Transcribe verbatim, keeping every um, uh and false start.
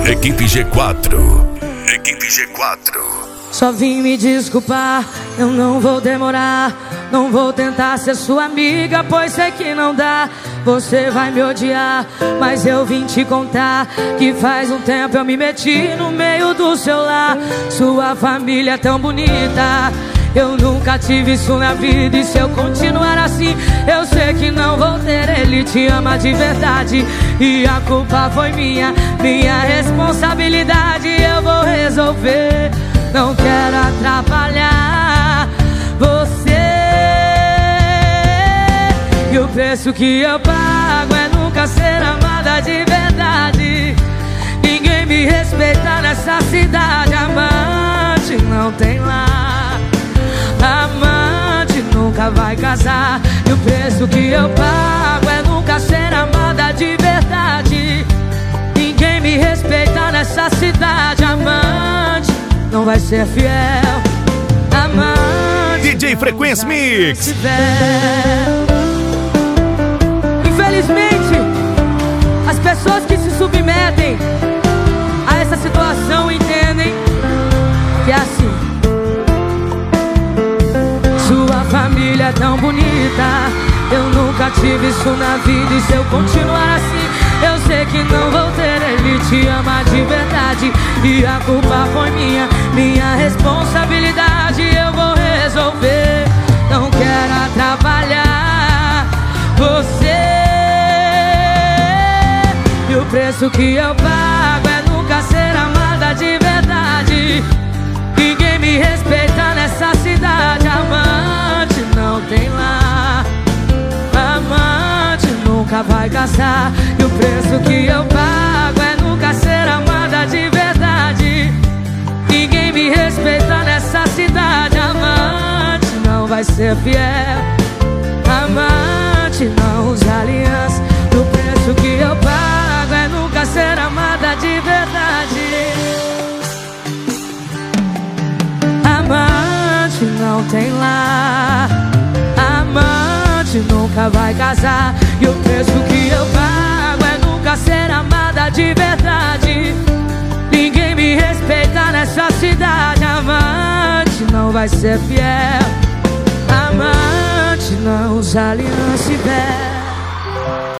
Equipe G quatro. Equipe G quatro. Só vim me desculpar, eu não vou demorar. Não vou tentar ser sua amiga, pois sei que não dá. Você vai me odiar, mas eu vim te contar que faz um tempo eu me meti no meio do seu lar. Sua família é tão bonita, eu nunca tive isso na vida. E se eu continuar assim, eu sei que não vou ter. Ele te ama de verdade e a culpa foi minha, minha responsabilidade. Eu vou resolver, não quero atrapalhar você. E o preço que eu pago é nunca ser amada de verdade. Ninguém me respeita nessa cidade. Amante não tem lá, amante nunca vai casar. E o preço que eu pago é nunca ser amada de verdade. Ninguém me respeita nessa cidade. Amante não vai ser fiel. Amante D J Frequência Mix. Infelizmente, as pessoas que se submetem a essa situação entendem que é assim. Sua família é tão bonita, eu nunca tive isso na vida. E se eu continuar assim, eu sei que não vou ter. Ele te ama de verdade e a culpa foi minha, minha responsabilidade. Eu vou resolver, não quero atrapalhar você. E o preço que eu pago é nunca ser amada de verdade. Ninguém me respeita nessa cidade. Amante não tem lá, amante nunca vai casar. E o preço que eu pago é nunca ser amada de verdade. Ninguém me respeita nessa cidade. Amante não vai ser fiel. Amante não usa aliança. E o preço que eu pago é nunca ser amada de verdade. Amante não tem lá, amante nunca vai casar. E o preço que eu pago é nunca ser amada de verdade. Ninguém me respeita nessa cidade. Amante não vai ser fiel. Amante não usa aliança e véu.